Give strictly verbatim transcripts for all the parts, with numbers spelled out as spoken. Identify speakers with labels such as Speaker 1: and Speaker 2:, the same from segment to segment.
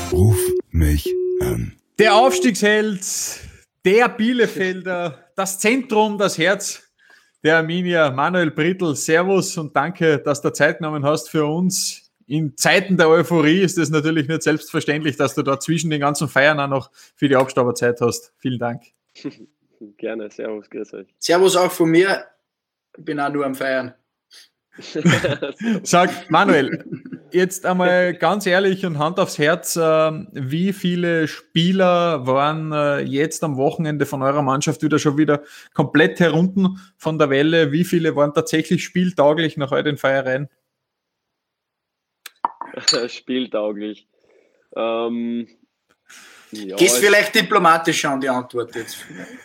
Speaker 1: Ruf mich an.
Speaker 2: Der Aufstiegsheld, der Bielefelder, das Zentrum, das Herz der Arminia, Manuel Brittl. Servus und danke, dass du Zeit genommen hast für uns. In Zeiten der Euphorie ist es natürlich nicht selbstverständlich, dass du da zwischen den ganzen Feiern auch noch für die Abstauber Zeit hast. Vielen Dank.
Speaker 3: Gerne, servus, grüß euch.
Speaker 4: Servus auch von mir. Ich bin auch nur am Feiern.
Speaker 2: Sag, Manuel, jetzt einmal ganz ehrlich und Hand aufs Herz, äh, wie viele Spieler waren äh, jetzt am Wochenende von eurer Mannschaft wieder schon wieder komplett herunten von der Welle? Wie viele waren tatsächlich spieltauglich nach all den Feiereien?
Speaker 3: Spieltauglich. Ähm, ja,
Speaker 4: Gehst vielleicht diplomatisch an die Antwort jetzt.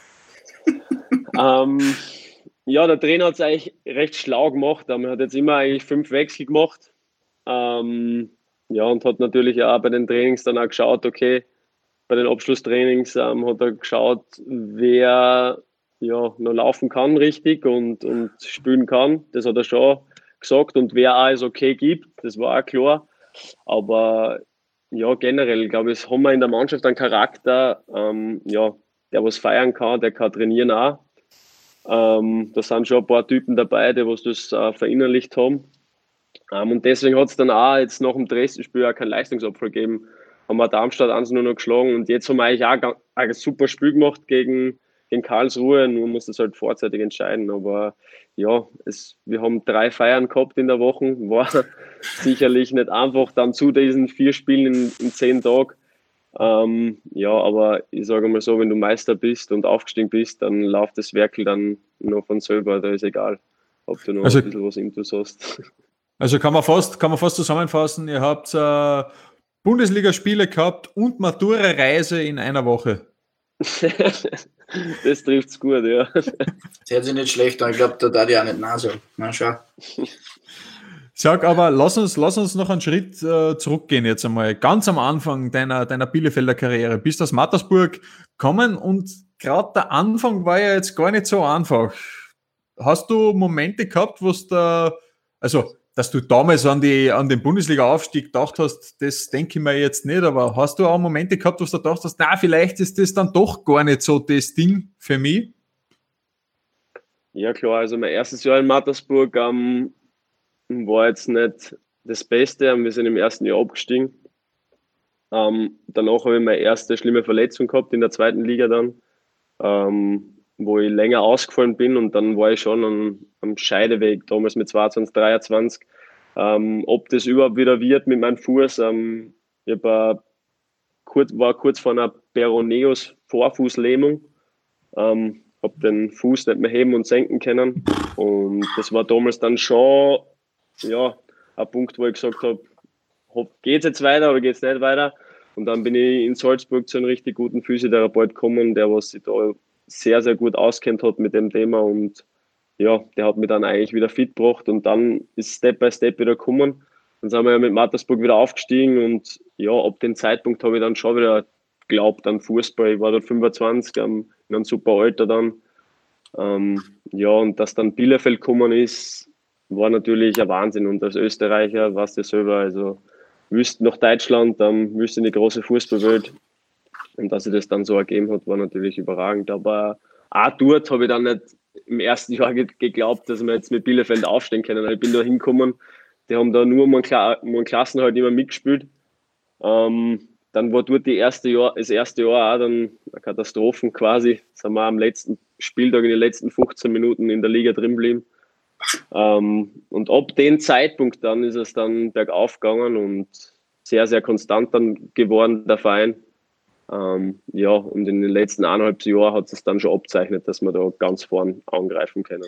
Speaker 3: ähm, ja, der Trainer hat es eigentlich recht schlau gemacht. Er hat jetzt immer eigentlich fünf Wechsel gemacht. Ähm, ja, und hat natürlich auch bei den Trainings dann auch geschaut, okay, bei den Abschlusstrainings ähm, hat er geschaut, wer ja noch laufen kann richtig und, und spielen kann. Das hat er schon gesagt und wer auch es okay gibt, das war auch klar. Aber ja, generell, glaube ich, haben wir in der Mannschaft einen Charakter, ähm, ja, der was feiern kann, der kann trainieren auch. Ähm, da sind schon ein paar Typen dabei, die was das äh, verinnerlicht haben. Ähm, und deswegen hat es dann auch jetzt nach dem Dresden-Spiel auch keinen Leistungsabfall gegeben. Haben wir Darmstadt eins nur noch geschlagen und jetzt haben wir eigentlich auch ein super Spiel gemacht gegen, gegen Karlsruhe. Nur muss das halt vorzeitig entscheiden. Aber ja, es, wir haben drei Feiern gehabt in der Woche. War sicherlich nicht einfach dann zu diesen vier Spielen in, in zehn Tagen. Ähm, ja, aber ich sage mal so, wenn du Meister bist und aufgestiegen bist, dann läuft das Werkel dann noch von selber, da ist egal, ob du noch also, ein bisschen was Intus hast.
Speaker 2: Also kann man fast, kann man fast zusammenfassen, ihr habt äh, Bundesligaspiele gehabt und Matura-Reise in einer Woche.
Speaker 3: Das trifft's gut, ja.
Speaker 4: Das hört sich nicht schlecht an, ich glaube, da darf ich auch nicht nein sagen. Na, schau.
Speaker 2: Sag aber, lass uns, lass uns noch einen Schritt äh, zurückgehen jetzt einmal. Ganz am Anfang deiner, deiner Bielefelder Karriere. Bist aus Mattersburg gekommen und gerade der Anfang war ja jetzt gar nicht so einfach. Hast du Momente gehabt, wo es da, also, dass du damals an, die, an den Bundesliga-Aufstieg gedacht hast, das denke ich mir jetzt nicht, aber hast du auch Momente gehabt, wo du gedacht hast, na, vielleicht ist das dann doch gar nicht so das Ding für mich?
Speaker 3: Ja, klar, also mein erstes Jahr in Mattersburg, ähm, war jetzt nicht das Beste. Wir sind im ersten Jahr abgestiegen. Ähm, danach habe ich meine erste schlimme Verletzung gehabt in der zweiten Liga dann, ähm, wo ich länger ausgefallen bin und dann war ich schon am, am Scheideweg, damals mit zweiundzwanzig, dreiundzwanzig. Ähm, ob das überhaupt wieder wird mit meinem Fuß. Ähm, ich war kurz, war kurz vor einer Peroneus-Vorfußlähmung. Ähm, habe den Fuß nicht mehr heben und senken können und das war damals dann schon ja, ein Punkt, wo ich gesagt habe, geht es jetzt weiter oder geht es nicht weiter? Und dann bin ich in Salzburg zu einem richtig guten Physiotherapeut gekommen, der was sich da sehr, sehr gut auskennt hat mit dem Thema und ja, der hat mich dann eigentlich wieder fit gebracht und dann ist Step by Step wieder gekommen. Dann sind wir ja mit Mattersburg wieder aufgestiegen und ja, ab dem Zeitpunkt habe ich dann schon wieder geglaubt an Fußball. Ich war dort fünfundzwanzig, in einem super Alter dann. Ähm, ja, und dass dann Bielefeld gekommen ist, war natürlich ein Wahnsinn und als Österreicher warst du selber, also wüsst nach Deutschland, dann wüsst in die große Fußballwelt und dass sich das dann so ergeben hat, war natürlich überragend, aber auch dort habe ich dann nicht im ersten Jahr geglaubt, dass wir jetzt mit Bielefeld aufstehen können. Ich bin da hingekommen, die haben da nur um einen, Kla- um einen Klassen halt immer mitgespielt. Ähm, dann war dort die erste Jahr, das erste Jahr auch dann eine Katastrophe quasi, sind wir am letzten Spieltag in den letzten fünfzehn Minuten in der Liga drin geblieben. Ähm, und ab dem Zeitpunkt dann ist es dann bergauf gegangen und sehr, sehr konstant dann geworden, der Verein. Ähm, ja, und in den letzten eineinhalb Jahren hat es dann schon abzeichnet, dass wir da ganz vorn angreifen können.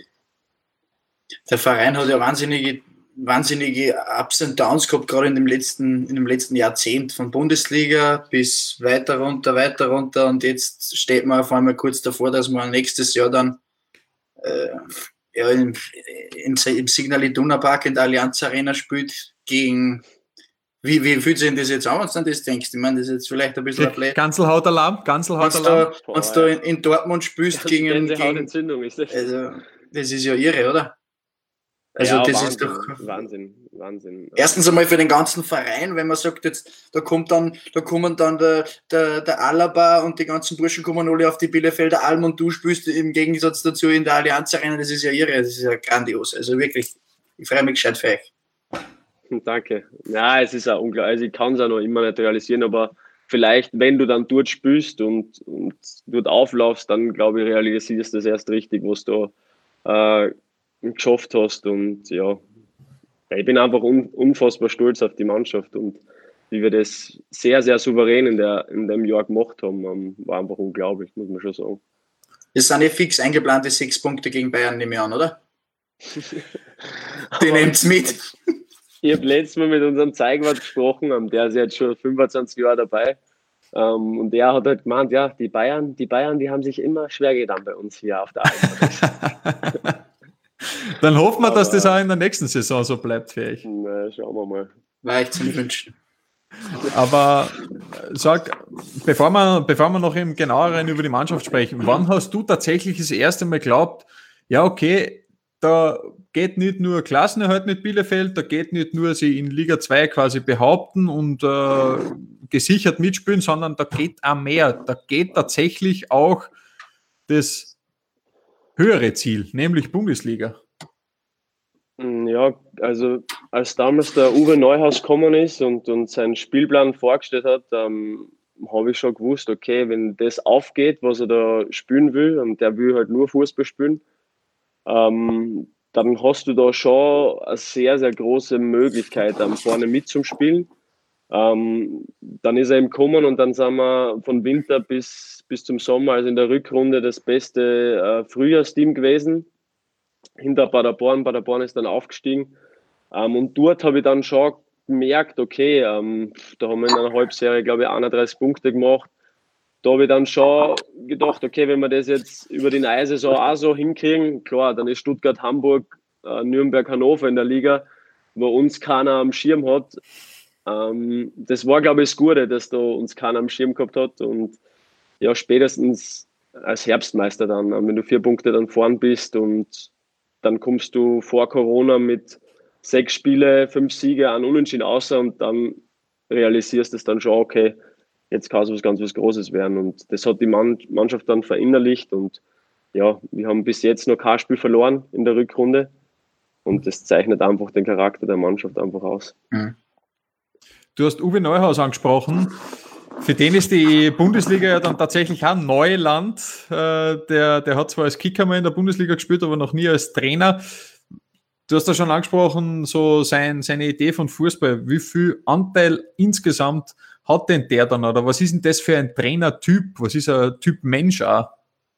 Speaker 4: Der Verein hat ja wahnsinnige, wahnsinnige Ups und Downs gehabt, gerade in dem letzten, in dem letzten Jahrzehnt, von Bundesliga bis weiter runter, weiter runter und jetzt steht man auf einmal kurz davor, dass man nächstes Jahr dann äh, ja, im, im, im Signal Iduna Park in der Allianz Arena spielt gegen, wie, wie fühlt sich denn das jetzt an, wenn du an das denkst? Ich meine, das ist jetzt vielleicht ein bisschen ein Blöd.
Speaker 2: Ganzelhautalarm, Ganzelhautalarm.
Speaker 4: Wenn du da in, in Dortmund spielst
Speaker 3: das
Speaker 4: gegen, gegen
Speaker 3: Gänsehaut-Entzündung ist das.
Speaker 4: Also, das ist ja irre, oder? Also
Speaker 3: ja,
Speaker 4: das
Speaker 3: Wahnsinn,
Speaker 4: ist doch
Speaker 3: Wahnsinn. Wahnsinn.
Speaker 4: Erstens einmal für den ganzen Verein, wenn man sagt, jetzt da kommt dann, da kommen dann der, der, der Alaba und die ganzen Burschen kommen alle auf die Bielefelder Alm und du spielst im Gegensatz dazu in der Allianz Arena, das ist ja irre, das ist ja grandios. Also wirklich, ich freue mich gescheit für euch.
Speaker 3: Danke. Ja, es ist auch unglaublich. Also ich kann es auch noch immer nicht realisieren, aber vielleicht, wenn du dann dort spielst und, und dort auflaufst, dann glaube ich, realisierst du das erst richtig, was du äh, geschafft hast. Und ja, ich bin einfach un, unfassbar stolz auf die Mannschaft und wie wir das sehr, sehr souverän in, der, in dem Jahr gemacht haben, war einfach unglaublich, muss man schon sagen.
Speaker 4: Das sind ja fix eingeplante sechs Punkte gegen Bayern, nehme ich an, oder? Die nehmt's mit.
Speaker 3: Ich habe letztes Mal mit unserem Zeigwart gesprochen, der ist jetzt schon fünfundzwanzig Jahre dabei. Und der hat halt gemeint, ja, die Bayern, die Bayern, die haben sich immer schwer getan bei uns hier auf der Alm.
Speaker 2: Dann hoffen wir, dass das auch in der nächsten Saison so bleibt für euch.
Speaker 3: Na, schauen wir mal.
Speaker 4: War ich zum Wünschen.
Speaker 2: Aber sag, bevor wir, bevor wir noch im genaueren über die Mannschaft sprechen, wann hast du tatsächlich das erste Mal geglaubt, ja okay, da geht nicht nur Klassenerhalt mit Bielefeld, da geht nicht nur sie in Liga zwei quasi behaupten und äh, gesichert mitspielen, sondern da geht auch mehr. Da geht tatsächlich auch das höhere Ziel, nämlich Bundesliga.
Speaker 3: Ja, also als damals der Uwe Neuhaus gekommen ist und, und seinen Spielplan vorgestellt hat, ähm, habe ich schon gewusst, okay, wenn das aufgeht, was er da spielen will, und der will halt nur Fußball spielen, ähm, dann hast du da schon eine sehr, sehr große Möglichkeit, um vorne mitzuspielen. Ähm, dann ist er eben gekommen und dann sind wir von Winter bis, bis zum Sommer, also in der Rückrunde, das beste äh, Frühjahrsteam gewesen. Hinter Paderborn. Paderborn ist dann aufgestiegen. Ähm, und dort habe ich dann schon gemerkt, okay, ähm, da haben wir in einer Halbserie, glaube ich, einunddreißig Punkte gemacht. Da habe ich dann schon gedacht, okay, wenn wir das jetzt über die neue Saison auch so hinkriegen, klar, dann ist Stuttgart, Hamburg, äh, Nürnberg, Hannover in der Liga, wo uns keiner am Schirm hat. Ähm, das war, glaube ich, das Gute, dass da uns keiner am Schirm gehabt hat. Und ja, spätestens als Herbstmeister dann, wenn du vier Punkte dann vorn bist und dann kommst du vor Corona mit sechs Spiele, fünf Siege an Unentschieden außer und dann realisierst du es dann schon, okay, jetzt kann es was ganz was Großes werden. Und das hat die Mannschaft dann verinnerlicht und ja, wir haben bis jetzt noch kein Spiel verloren in der Rückrunde und das zeichnet einfach den Charakter der Mannschaft einfach aus.
Speaker 4: Mhm.
Speaker 2: Du hast Uwe Neuhaus angesprochen. Für den ist die Bundesliga ja dann tatsächlich auch Neuland. Äh, der, der hat zwar als Kicker mal in der Bundesliga gespielt, aber noch nie als Trainer. Du hast da schon angesprochen, so sein, seine Idee von Fußball. Wie viel Anteil insgesamt hat denn der dann? Oder was ist denn das für ein Trainertyp? Was ist ein Typ Mensch auch?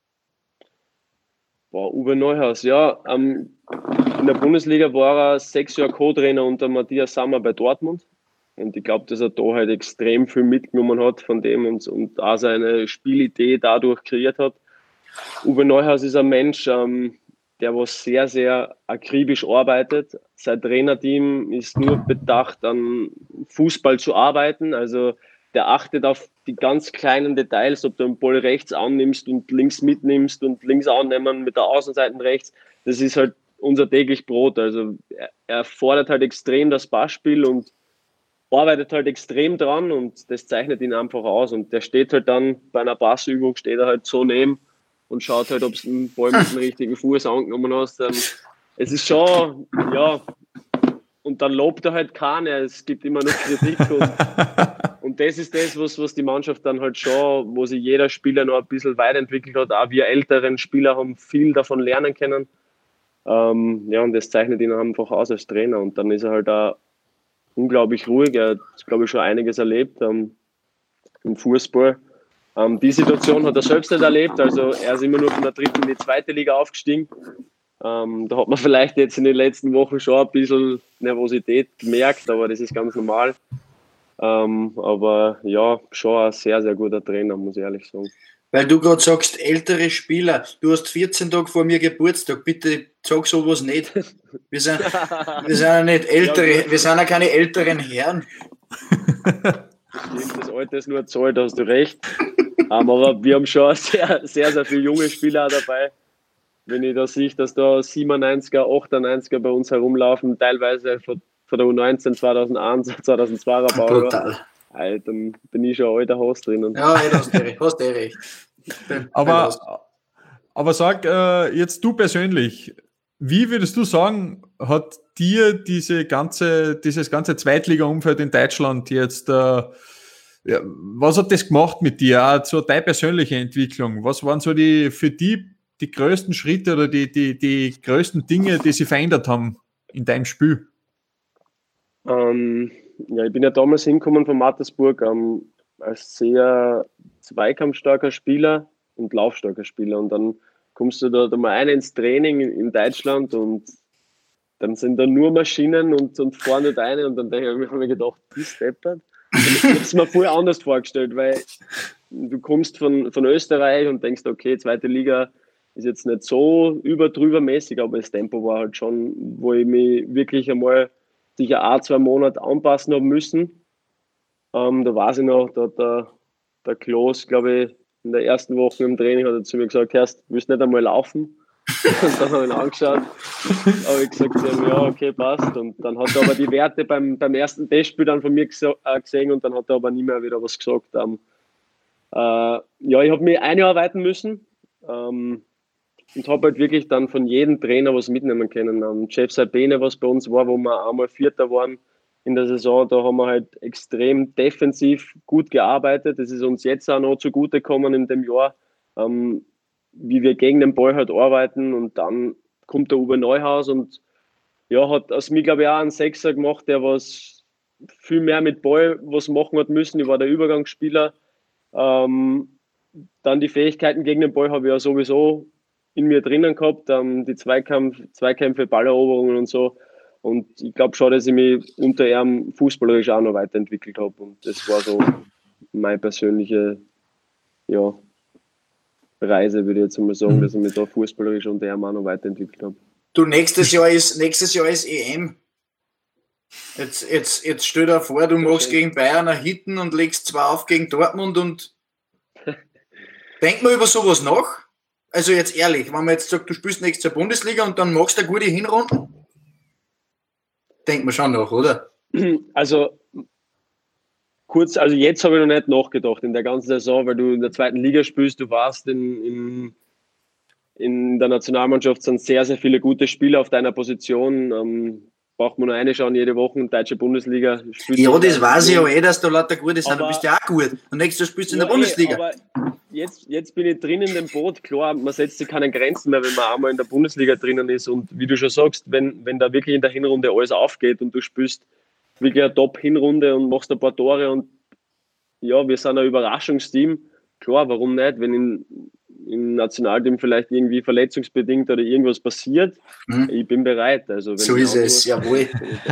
Speaker 3: Boah, Uwe Neuhaus, ja. Ähm, in der Bundesliga war er sechs Jahre Co-Trainer unter Matthias Sammer bei Dortmund. Und ich glaube, dass er da halt extrem viel mitgenommen hat von dem und, und auch seine Spielidee dadurch kreiert hat. Uwe Neuhaus ist ein Mensch, ähm, der was sehr, sehr akribisch arbeitet. Sein Trainerteam ist nur bedacht, an Fußball zu arbeiten. Also der achtet auf die ganz kleinen Details, ob du den Ball rechts annimmst und links mitnimmst und links annehmen mit der Außenseite rechts. Das ist halt unser täglich Brot. Also er, er fordert halt extrem das Passspiel und arbeitet halt extrem dran und das zeichnet ihn einfach aus. Und der steht halt dann bei einer Passübung, steht er halt so neben und schaut halt, ob es den Ball mit dem richtigen Fuß angenommen hast. Ähm, es ist schon, ja, und dann lobt er halt keiner, es gibt immer noch Kritik und, und das ist das, was, was die Mannschaft dann halt schon, wo sich jeder Spieler noch ein bisschen weiterentwickelt hat. Auch wir älteren Spieler haben viel davon lernen können. Ähm, ja, und das zeichnet ihn einfach aus als Trainer und dann ist er halt auch unglaublich ruhig. Er hat, glaube ich, schon einiges erlebt ähm, im Fußball. Ähm, die Situation hat er selbst nicht erlebt. Also er ist immer nur von der dritten in die zweite Liga aufgestiegen. Ähm, da hat man vielleicht jetzt in den letzten Wochen schon ein bisschen Nervosität gemerkt, aber das ist ganz normal. Ähm, aber ja, schon ein sehr, sehr guter Trainer, muss ich ehrlich sagen.
Speaker 4: Weil du gerade sagst, ältere Spieler, du hast vierzehn Tage vor mir Geburtstag, bitte sag sowas nicht. Wir sind, wir sind ja nicht ältere, wir sind ja keine älteren Herren.
Speaker 3: Stimmt, das Alter ist nur Zahl, da hast du recht. Um, aber wir haben schon sehr, sehr, sehr viele junge Spieler dabei. Wenn ich da sehe, dass da siebenundneunziger, achtundneunziger bei uns herumlaufen, teilweise von von der U neunzehn zweitausendeins, zweitausendzwei Baujahr.
Speaker 4: Brutal.
Speaker 3: Alter, dann bin ich schon ein alter Haus drinnen.
Speaker 4: Ja, ey, hast du recht. Hast du recht.
Speaker 2: Aber, aber sag äh, jetzt du persönlich, wie würdest du sagen, hat dir diese ganze, dieses ganze Zweitliga-Umfeld in Deutschland jetzt, äh, ja, was hat das gemacht mit dir? Auch so deine persönliche Entwicklung. Was waren so die für die die größten Schritte oder die, die, die größten Dinge, die sie verändert haben in deinem Spiel?
Speaker 3: Ähm, ja, ich bin ja damals hingekommen von Mattersburg ähm, als sehr zweikampfstarker Spieler und laufstarker Spieler. Und dann kommst du da, da mal ein ins Training in, in Deutschland und dann sind da nur Maschinen und, und vorne nicht eine. Und dann habe ich mir gedacht, das deppert. Ich habe es mir voll anders vorgestellt, weil du kommst von, von Österreich und denkst, okay, zweite Liga ist jetzt nicht so überdrüber mäßig, aber das Tempo war halt schon, wo ich mich wirklich einmal sicher ein, zwei Monate anpassen habe müssen. Ähm, da weiß ich noch, da hat der, der Klos, glaube ich, in der ersten Woche im Training hat er zu mir gesagt, Herst, willst du nicht einmal laufen? Und dann habe ich ihn angeschaut, habe ich gesagt, ja, okay, passt. Und dann hat er aber die Werte beim, beim ersten Testspiel dann von mir gesehen und dann hat er aber nie mehr wieder was gesagt. Ähm, äh, ja, ich habe mich einarbeiten müssen ähm, und habe halt wirklich dann von jedem Trainer was mitnehmen können. Ähm, Jeff Sabine, was bei uns war, wo wir einmal Vierter waren in der Saison, da haben wir halt extrem defensiv gut gearbeitet. Das ist uns jetzt auch noch zugutegekommen in dem Jahr. Ähm, wie wir gegen den Ball halt arbeiten und dann kommt der Uwe Neuhaus und ja, hat aus mir, glaube ich, auch einen Sechser gemacht, der was viel mehr mit Ball was machen hat müssen. Ich war der Übergangsspieler. Ähm, dann die Fähigkeiten gegen den Ball habe ich ja sowieso in mir drinnen gehabt, ähm, die Zweikampf, Zweikämpfe, Balleroberungen und so. Und ich glaube schon, dass ich mich unter ihm fußballerisch auch noch weiterentwickelt habe. Und das war so meine persönliche, ja, Reise, würde ich jetzt mal sagen, dass ich mich da fußballerisch und der auch noch weiterentwickelt habe.
Speaker 4: Du, nächstes Jahr ist, nächstes Jahr ist E M. Jetzt, jetzt, jetzt stell dir vor, du machst gegen Bayern ein Hitten und legst zwei auf gegen Dortmund und denk mal über sowas nach. Also jetzt ehrlich, wenn man jetzt sagt, du spielst nächstes Jahr Bundesliga und dann machst du eine gute Hinrunde, denkt man schon nach, oder?
Speaker 3: Also kurz, also jetzt habe ich noch nicht nachgedacht in der ganzen Saison, weil du in der zweiten Liga spielst, du warst in, in, in der Nationalmannschaft, sind sehr, sehr viele gute Spieler auf deiner Position. Ähm, braucht man nur eine schauen, jede Woche in der deutschen Bundesliga.
Speaker 4: Ja, das weiß ich ja eh, dass da lauter Gute sind, du bist ja auch gut. Und nächstes Jahr spielst du in der
Speaker 3: ja,
Speaker 4: Bundesliga.
Speaker 3: Aber jetzt, jetzt bin ich drin in dem Boot, klar, man setzt sich keine Grenzen mehr, wenn man einmal in der Bundesliga drinnen ist. Und wie du schon sagst, wenn, wenn da wirklich in der Hinrunde alles aufgeht und du spielst wirklich eine Top-Hinrunde und machst ein paar Tore und ja, wir sind ein Überraschungsteam. Klar, warum nicht? Wenn in, im Nationalteam vielleicht irgendwie verletzungsbedingt oder irgendwas passiert, hm. ich bin bereit. Also, wenn
Speaker 4: so ist es, jawohl.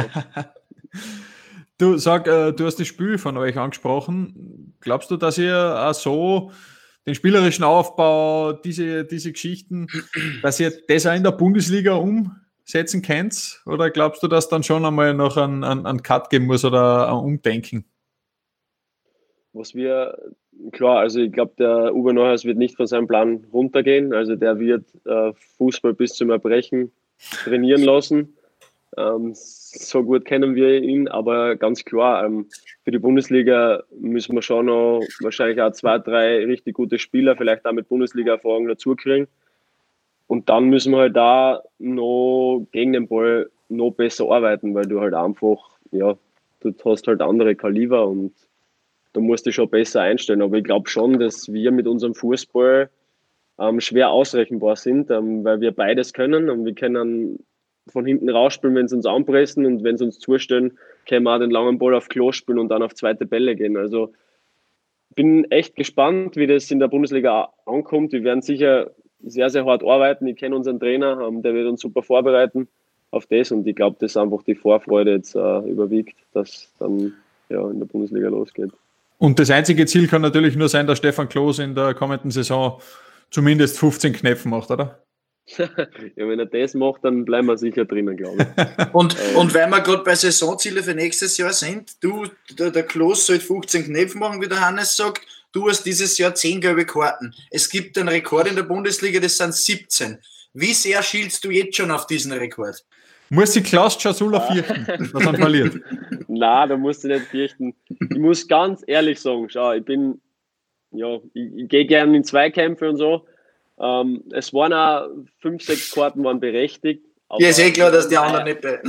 Speaker 2: Du sag, äh, du hast das Spiel von euch angesprochen. Glaubst du, dass ihr auch so den spielerischen Aufbau, diese, diese Geschichten, dass ihr das auch in der Bundesliga umsetzen könnt? Oder glaubst du, dass dann schon einmal noch einen, einen, einen Cut geben muss oder ein Umdenken?
Speaker 3: Was wir, klar, also ich glaube, der Uwe Neuhaus wird nicht von seinem Plan runtergehen. Also der wird äh, Fußball bis zum Erbrechen trainieren lassen. Ähm, so gut kennen wir ihn, aber ganz klar, ähm, für die Bundesliga müssen wir schon noch wahrscheinlich auch zwei, drei richtig gute Spieler, vielleicht auch mit Bundesliga-Erfahrung dazu kriegen. Und dann müssen wir halt da noch gegen den Ball noch besser arbeiten, weil du halt einfach, ja, du hast halt andere Kaliber und da musst du schon besser einstellen. Aber ich glaube schon, dass wir mit unserem Fußball ähm, schwer ausrechenbar sind, ähm, weil wir beides können. Und wir können von hinten rausspielen, wenn sie uns anpressen, und wenn sie uns zustellen, können wir auch den langen Ball auf Klo spielen und dann auf zweite Bälle gehen. Also bin echt gespannt, wie das in der Bundesliga ankommt. Wir werden sicher sehr, sehr hart arbeiten. Ich kenne unseren Trainer, ähm, der wird uns super vorbereiten auf das. Und ich glaube, dass einfach die Vorfreude jetzt äh, überwiegt, dass dann ja, in der Bundesliga losgeht.
Speaker 2: Und das einzige Ziel kann natürlich nur sein, dass Stefan Klos in der kommenden Saison zumindest fünfzehn Knöpfe macht, oder?
Speaker 3: Ja, wenn er das macht, dann bleiben wir sicher drinnen, glaube ich.
Speaker 4: Und, ähm. und weil wir gerade bei Saisonziele für nächstes Jahr sind, du, der, der Klos soll fünfzehn Knöpfe machen, wie der Hannes sagt, du hast dieses Jahr zehn gelbe Karten. Es gibt einen Rekord in der Bundesliga, das sind siebzehn. Wie sehr schielst du jetzt schon auf diesen Rekord?
Speaker 2: Muss sich Klaus Czasula fürchten, dass er verliert?
Speaker 3: Nein, da musst du nicht fürchten. Ich muss ganz ehrlich sagen, schau, ich bin, ja, ich, ich gehe gerne in Zweikämpfe und so. Ähm, es waren auch fünf, sechs Karten waren berechtigt.
Speaker 4: Ja, ist eh klar, dass die anderen nicht bei.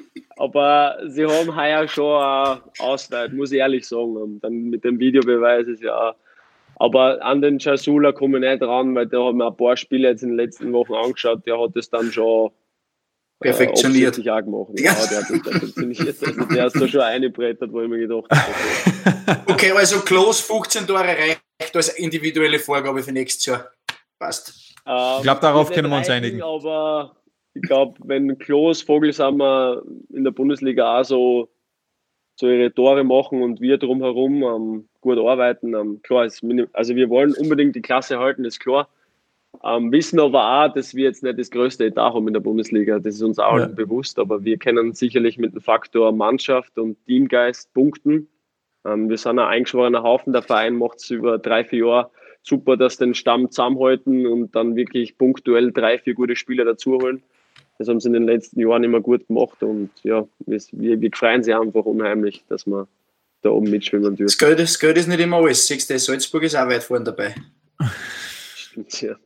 Speaker 3: Aber sie haben heuer schon eine Auszeit, muss ich ehrlich sagen. Und dann mit dem Videobeweis ist ja. Aber an den Czasula komme ich nicht ran, weil der hat mir ein paar Spiele jetzt in den letzten Wochen angeschaut, der hat es dann schon
Speaker 4: perfektioniert.
Speaker 3: Äh, auch gemacht. Ja, ja, der hat das perfektioniert. Also der ist da schon eingebrettert, wo ich mir gedacht habe.
Speaker 4: Okay, also Klose fünfzehn Tore reicht als individuelle Vorgabe für nächstes Jahr. Passt.
Speaker 3: Ähm,
Speaker 2: ich glaube, darauf können wir uns einigen.
Speaker 3: Aber ich glaube, wenn Klose, Vogelsammer in der Bundesliga auch so, so ihre Tore machen und wir drumherum ähm, gut arbeiten, ähm, klar, ist minim- also wir wollen unbedingt die Klasse halten, ist klar. Ähm, wissen aber auch, dass wir jetzt nicht das größte Etat haben in der Bundesliga. Das ist uns auch
Speaker 2: ja.
Speaker 3: bewusst, aber wir können sicherlich mit dem Faktor Mannschaft und Teamgeist punkten. Ähm, wir sind ein eingeschworener Haufen. Der Verein macht es über drei, vier Jahre super, dass den Stamm zusammenhalten und dann wirklich punktuell drei, vier gute Spieler dazuholen. Das haben sie in den letzten Jahren immer gut gemacht und ja, wir, wir freuen sich einfach unheimlich, dass wir da oben mitschwimmen dürfen.
Speaker 4: Das Geld, das Geld ist nicht immer alles. Siehst du, Salzburg ist auch weit vorne dabei.
Speaker 3: Stimmt, ja.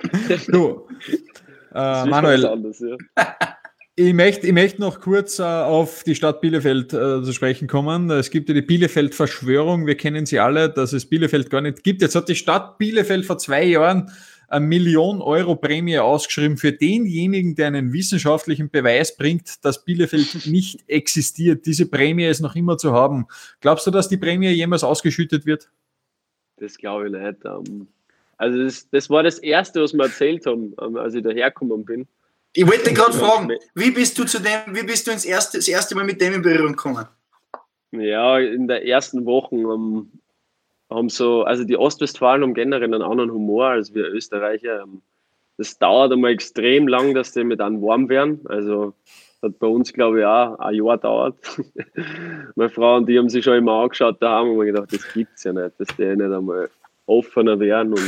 Speaker 2: Du, äh, Manuel,
Speaker 3: anders, ja.
Speaker 2: ich möchte ich möcht noch kurz äh, auf die Stadt Bielefeld äh, zu sprechen kommen. Es gibt ja die Bielefeld-Verschwörung, wir kennen sie alle, dass es Bielefeld gar nicht gibt. Jetzt hat die Stadt Bielefeld vor zwei Jahren eine Million Euro Prämie ausgeschrieben für denjenigen, der einen wissenschaftlichen Beweis bringt, dass Bielefeld nicht existiert. Diese Prämie ist noch immer zu haben. Glaubst du, dass die Prämie jemals ausgeschüttet wird?
Speaker 3: Das glaube ich nicht. Also das, das war das Erste, was wir erzählt haben, als ich dahergekommen bin.
Speaker 4: Ich wollte gerade fragen, wie bist du zu dem, wie bist du ins erste, das erste Mal mit dem in Berührung gekommen?
Speaker 3: Ja, in der ersten Woche um, haben so, also die Ostwestfalen haben generell einen anderen Humor als wir Österreicher. Das dauert einmal extrem lang, dass die mit einem warm werden. Also hat bei uns, glaube ich, auch ein Jahr dauert. Meine Frau und die haben sich schon immer angeschaut, da haben wir gedacht, das gibt es ja nicht, dass die nicht einmal offener werden. Und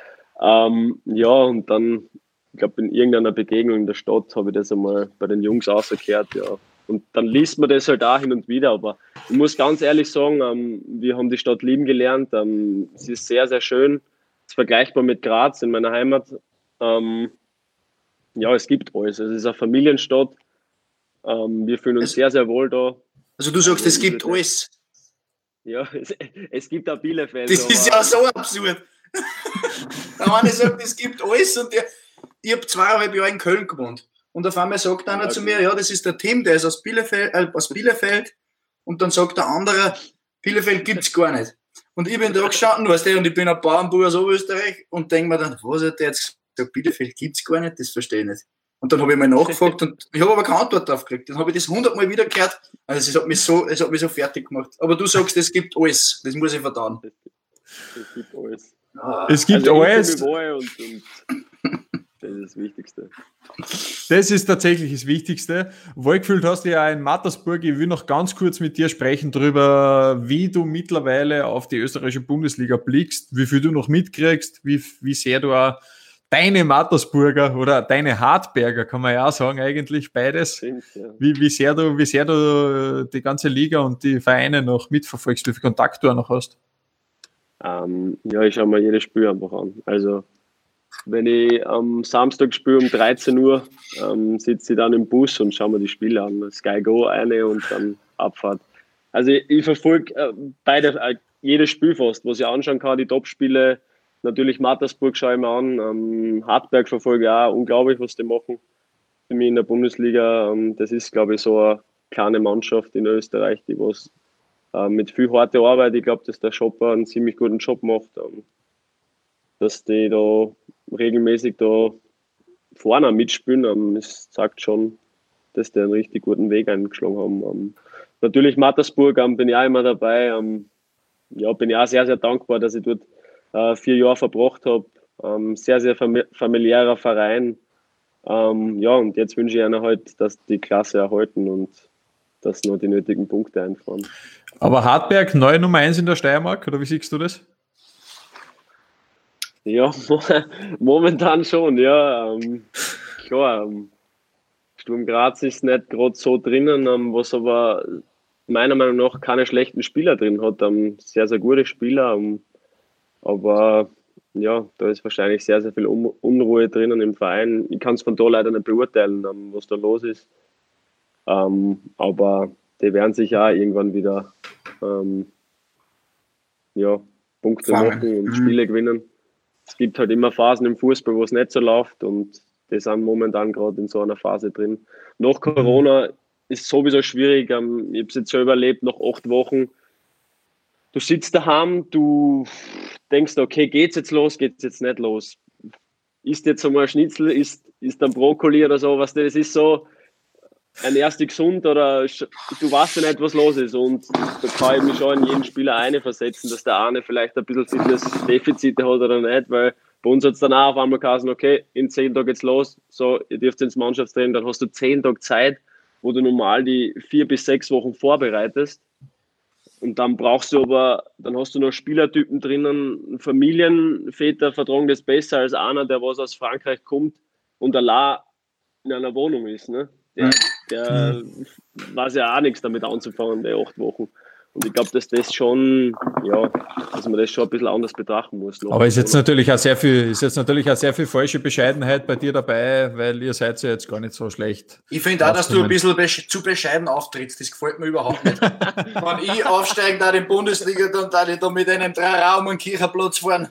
Speaker 3: ähm, ja, und dann, ich glaube, in irgendeiner Begegnung in der Stadt habe ich das einmal bei den Jungs rausgehört, ja. Und dann liest man das halt auch hin und wieder, aber ich muss ganz ehrlich sagen, ähm, wir haben die Stadt lieben gelernt, ähm, sie ist sehr, sehr schön, es ist vergleichbar mit Graz in meiner Heimat. Ähm, ja, es gibt alles, es ist eine Familienstadt, ähm, wir fühlen uns
Speaker 4: es,
Speaker 3: sehr, sehr wohl da.
Speaker 4: Also du sagst, es gibt alles?
Speaker 3: Ja, es, es gibt auch Bielefeld.
Speaker 4: Das ist ja so absurd. Der eine sagt, es gibt alles und ich, ich habe zweieinhalb Jahre in Köln gewohnt. Und auf einmal sagt einer okay. zu mir, ja, das ist der Tim, der ist aus Bielefeld, äh, aus Bielefeld. Und dann sagt der andere, Bielefeld gibt es gar nicht. Und ich bin da gestanden, weißt du, und ich bin ein Bauernbauer aus Oberösterreich und denke mir dann, was hat der jetzt gesagt, Bielefeld gibt es gar nicht, das verstehe ich nicht. Und dann habe ich mal nachgefragt und ich habe aber keine Antwort drauf gekriegt. Dann habe ich das hundertmal wieder gehört. Also es hat mich so, es hat mich so fertig gemacht. Aber du sagst, es gibt alles. Das muss ich verdauen.
Speaker 3: Es gibt alles.
Speaker 2: Ah. Es gibt also alles.
Speaker 3: Und, und das ist das Wichtigste.
Speaker 2: Das ist tatsächlich das Wichtigste. Wohlgefühlt hast du ja in Mattersburg. Ich will noch ganz kurz mit dir sprechen darüber, wie du mittlerweile auf die österreichische Bundesliga blickst, wie viel du noch mitkriegst, wie, wie sehr du auch deine Mattersburger oder deine Hartberger, kann man ja auch sagen, eigentlich beides. Stimmt, ja. Wie, wie, sehr du, wie sehr du die ganze Liga und die Vereine noch mitverfolgst, wie viel Kontakt du auch noch hast?
Speaker 3: Ähm, ja, ich schaue mir jedes Spiel einfach an. Also, wenn ich am Samstag spiele um dreizehn Uhr, ähm, sitze ich dann im Bus und schaue mir die Spiele an. Sky Go eine und dann Abfahrt. Also, ich, ich verfolge äh, beide, äh, jedes Spiel fast, was ich anschauen kann, die Top-Spiele. Natürlich Mattersburg schaue ich mir an, ähm, Hartberg verfolge ich auch, unglaublich, was die machen für mich in der Bundesliga. Ähm, das ist, glaube ich, so eine kleine Mannschaft in Österreich, die was äh, mit viel harter Arbeit, ich glaube, dass der Schopper einen ziemlich guten Job macht, ähm, dass die da regelmäßig da vorne mitspielen. Ähm, es sagt schon, dass die einen richtig guten Weg eingeschlagen haben. Ähm, natürlich Mattersburg ähm, bin ich auch immer dabei. Ähm, ja, bin ich auch sehr, sehr dankbar, dass ich dort Uh, vier Jahre verbracht habe. Um, sehr, sehr fam- familiärer Verein. Um, ja, und jetzt wünsche ich einer halt, dass die Klasse erhalten und dass noch die nötigen Punkte einfahren.
Speaker 2: Aber Hartberg, neue Nummer eins in der Steiermark, oder wie siehst du das?
Speaker 3: Ja, momentan schon, ja. Um, klar, um, Sturm Graz ist nicht gerade so drinnen, ähm, was aber meiner Meinung nach keine schlechten Spieler drin hat. Ähm, sehr, sehr gute Spieler, ähm, aber ja, da ist wahrscheinlich sehr, sehr viel Un- Unruhe drinnen im Verein. Ich kann es von da leider nicht beurteilen, ähm, was da los ist. Ähm, aber die werden sich auch irgendwann wieder ähm, ja, Punkte
Speaker 4: Fangen.
Speaker 3: machen und
Speaker 4: Mhm.
Speaker 3: Spiele gewinnen. Es gibt halt immer Phasen im Fußball, wo es nicht so läuft und die sind momentan gerade in so einer Phase drin. Nach Corona ist sowieso schwierig. Ähm, ich habe es jetzt selber erlebt, nach acht Wochen. Du sitzt daheim, du denkst, okay, geht's jetzt los, geht's jetzt nicht los? Ist jetzt einmal ein Schnitzel, ist, ist ein Brokkoli oder so, was das ist so, ein erster gesund oder sch- du weißt ja nicht, was los ist. Und da kann ich mich schon in jeden Spieler einversetzen, dass der eine vielleicht ein bisschen Fitnessdefizite hat oder nicht, weil bei uns hat es dann auch auf einmal geheißen, okay, in zehn Tagen geht's los, so, ihr dürft ins Mannschaftstraining, dann hast du zehn Tage Zeit, wo du normal die vier bis sechs Wochen vorbereitest. Und dann brauchst du aber, dann hast du noch Spielertypen drinnen, Familienväter vertragen das besser als einer, der was aus Frankreich kommt und allein in einer Wohnung ist. Ne? Der, der weiß ja auch nichts damit anzufangen, die acht Wochen. Und ich glaube, dass das schon, ja, dass man das schon ein bisschen anders betrachten muss.
Speaker 2: Aber ist jetzt natürlich auch sehr viel, ist jetzt natürlich auch sehr viel falsche Bescheidenheit bei dir dabei, weil ihr seid ja jetzt gar nicht so schlecht.
Speaker 4: Ich finde auch, dass du ein bisschen besch- zu bescheiden auftrittst. Das gefällt mir überhaupt nicht. Wenn ich aufsteige da in die Bundesliga, dann darf ich da mit einem Dreiraum und Kirchenplatz fahren.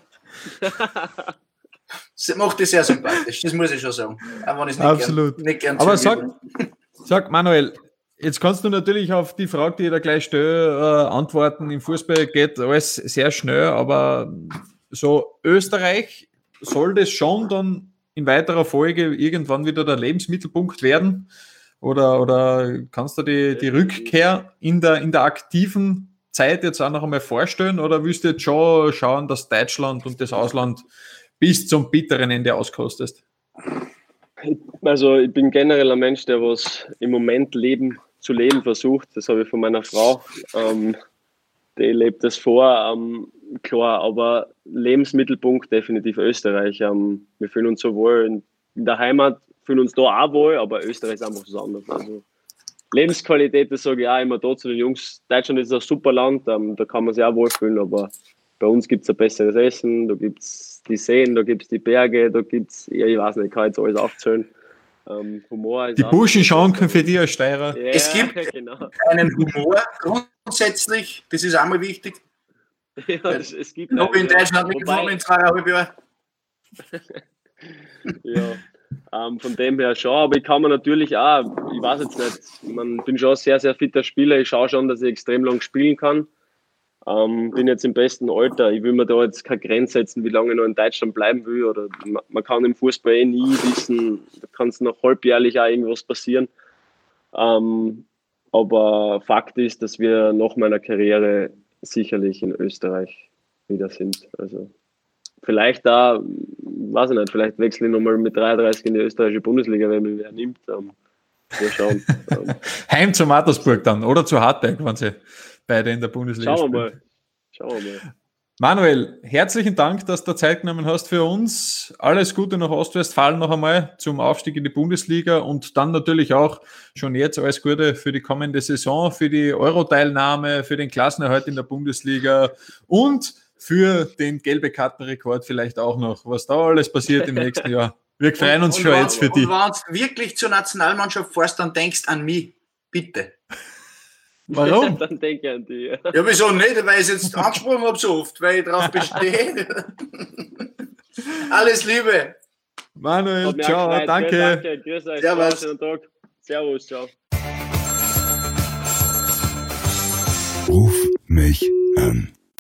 Speaker 4: Das macht das sehr sympathisch, das muss ich schon sagen. Auch wenn ich es nicht
Speaker 2: Absolut.
Speaker 4: Gern, nicht gern
Speaker 2: Aber
Speaker 4: zugebe.
Speaker 2: sag, sag Manuel, jetzt kannst du natürlich auf die Frage, die ich da gleich stelle, äh, antworten. Im Fußball geht alles sehr schnell, aber so Österreich soll das schon dann in weiterer Folge irgendwann wieder der Lebensmittelpunkt werden? Oder, oder kannst du die, die Rückkehr in der, in der aktiven Zeit jetzt auch noch einmal vorstellen? Oder willst du jetzt schon schauen, dass Deutschland und das Ausland bis zum bitteren Ende auskostest?
Speaker 3: Also ich bin generell ein Mensch, der was im Moment leben, zu leben versucht. Das habe ich von meiner Frau. Ähm, die lebt das vor, ähm, klar, aber Lebensmittelpunkt definitiv Österreich. Ähm, wir fühlen uns so wohl in, in der Heimat, fühlen uns da auch wohl, aber Österreich ist einfach was anderes. Also Lebensqualität, das sage ich auch immer da zu den Jungs. Deutschland ist ein super Land, ähm, da kann man sich auch wohlfühlen, aber bei uns gibt es ein besseres Essen, da gibt es die Seen, da gibt es die Berge, da gibt es, ja, ich weiß nicht, ich kann jetzt alles aufzählen. Ähm, Humor ist
Speaker 2: Die
Speaker 3: auch-
Speaker 2: Burschenschanken für dich als Steirer.
Speaker 3: Ja,
Speaker 4: Es gibt-
Speaker 3: genau.
Speaker 4: Einen Humor grundsätzlich, das ist auch mal wichtig.
Speaker 3: Ja, es, es gibt
Speaker 4: Ich habe in
Speaker 3: einen, ja.
Speaker 4: Deutschland mitgefahren
Speaker 3: Wobei-
Speaker 4: in zweieinhalb Jahren.
Speaker 3: Ja, ähm, von dem her schon, aber ich kann mir natürlich auch, ich weiß jetzt nicht, ich mein, bin schon ein sehr, sehr fitter Spieler, ich schaue schon, dass ich extrem lang spielen kann. Ähm, bin jetzt im besten Alter, ich will mir da jetzt keine Grenze setzen, wie lange ich noch in Deutschland bleiben will. Oder man, man kann im Fußball eh nie wissen, da kann es noch halbjährlich auch irgendwas passieren. Ähm, aber Fakt ist, dass wir nach meiner Karriere sicherlich in Österreich wieder sind. Also vielleicht da, weiß ich nicht, vielleicht wechsle ich nochmal mit dreiunddreißig in die österreichische Bundesliga, wenn mich wer nimmt. Ähm, wir schauen. ähm,
Speaker 2: Heim zu Mattersburg dann oder zu Hartberg, wenn sie beide in der Bundesliga
Speaker 3: schauen wir
Speaker 2: spielen.
Speaker 3: mal. Schauen wir mal.
Speaker 2: Manuel, herzlichen Dank, dass du Zeit genommen hast für uns. Alles Gute nach Ostwestfalen noch einmal zum Aufstieg in die Bundesliga und dann natürlich auch schon jetzt alles Gute für die kommende Saison, für die Euro-Teilnahme, für den Klassenerhalt in der Bundesliga und für den gelbe Kartenrekord vielleicht auch noch, was da alles passiert im nächsten Jahr. Wir freuen uns
Speaker 4: Und-
Speaker 2: schon
Speaker 4: und
Speaker 2: jetzt für
Speaker 4: wenn-
Speaker 2: dich.
Speaker 4: Und wenn du wirklich zur Nationalmannschaft fährst, dann denkst an mich. Bitte.
Speaker 2: Warum?
Speaker 3: Dann denke ich an die. Ja.
Speaker 4: Ja, wieso nicht? Weil ich es jetzt angesprochen habe so oft, weil ich darauf bestehe. Alles Liebe.
Speaker 2: Manuel,
Speaker 3: Hat mich auch
Speaker 2: ciao,
Speaker 3: gefreut.
Speaker 2: danke.
Speaker 3: Ja, danke. Grüß euch.
Speaker 4: Servus.
Speaker 3: Ciao, schönen Tag. Servus, ciao.
Speaker 1: Ruf mich an.